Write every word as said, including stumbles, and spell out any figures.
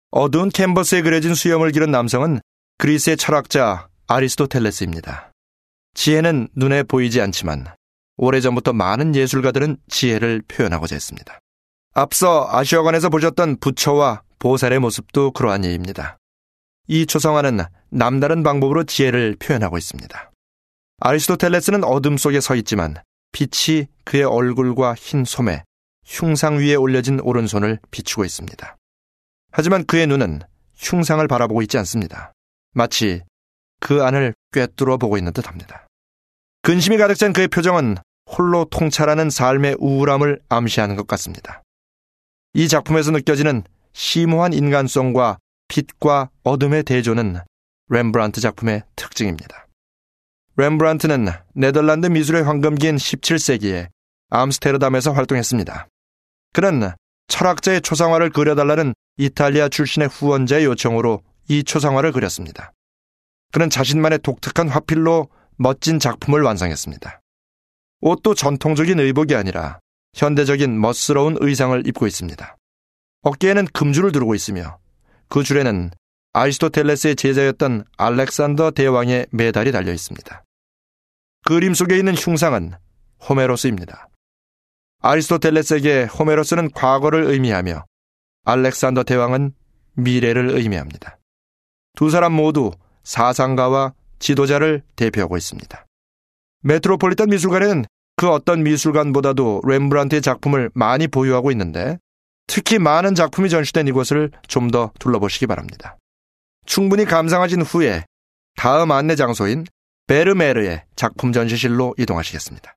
어두운 캔버스에 그려진 수염을 기른 남성은 그리스의 철학자 아리스토텔레스입니다. 지혜는 눈에 보이지 않지만 오래전부터 많은 예술가들은 지혜를 표현하고자 했습니다. 앞서 아시아관에서 보셨던 부처와 보살의 모습도 그러한 예입니다. 이 초상화는 남다른 방법으로 지혜를 표현하고 있습니다. 아리스토텔레스는 어둠 속에 서 있지만 빛이 그의 얼굴과 흰 소매, 흉상 위에 올려진 오른손을 비추고 있습니다. 하지만 그의 눈은 흉상을 바라보고 있지 않습니다. 마치 그 안을 꿰뚫어 보고 있는 듯합니다. 근심이 가득 찬 그의 표정은 홀로 통찰하는 삶의 우울함을 암시하는 것 같습니다. 이 작품에서 느껴지는 심오한 인간성과 빛과 어둠의 대조는 렘브란트 작품의 특징입니다. 렘브란트는 네덜란드 미술의 황금기인 십칠 세기에 암스테르담에서 활동했습니다. 그는 철학자의 초상화를 그려달라는 이탈리아 출신의 후원자의 요청으로 이 초상화를 그렸습니다. 그는 자신만의 독특한 화필로 멋진 작품을 완성했습니다. 옷도 전통적인 의복이 아니라 현대적인 멋스러운 의상을 입고 있습니다. 어깨에는 금줄을 두르고 있으며 그 줄에는 아리스토텔레스의 제자였던 알렉산더 대왕의 메달이 달려 있습니다. 그림 속에 있는 흉상은 호메로스입니다. 아리스토텔레스에게 호메로스는 과거를 의미하며 알렉산더 대왕은 미래를 의미합니다. 두 사람 모두 사상가와 지도자를 대표하고 있습니다. 메트로폴리탄 미술관에는 그 어떤 미술관보다도 렘브란트의 작품을 많이 보유하고 있는데 특히 많은 작품이 전시된 이곳을 좀 더 둘러보시기 바랍니다. 충분히 감상하신 후에 다음 안내 장소인 베르메르의 작품 전시실로 이동하시겠습니다.